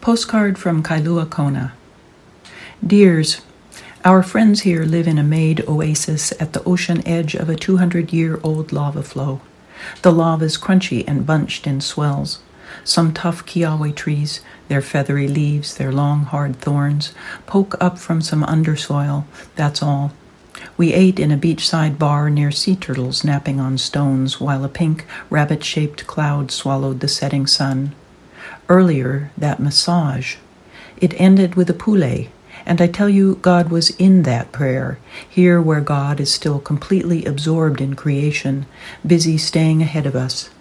Postcard from Kailua Kona. Dears, our friends here live in a made oasis at the ocean edge of a 200-year-old lava flow. The lava is crunchy and bunched in swells. Some tough kiawe trees, their feathery leaves, their long, hard thorns, poke up from some undersoil, that's all. We ate in a beachside bar near sea turtles napping on stones while a pink, rabbit-shaped cloud swallowed the setting sun. Earlier, that massage. It ended with a pule, and I tell you, God was in that prayer, here where God is still completely absorbed in creation, busy staying ahead of us.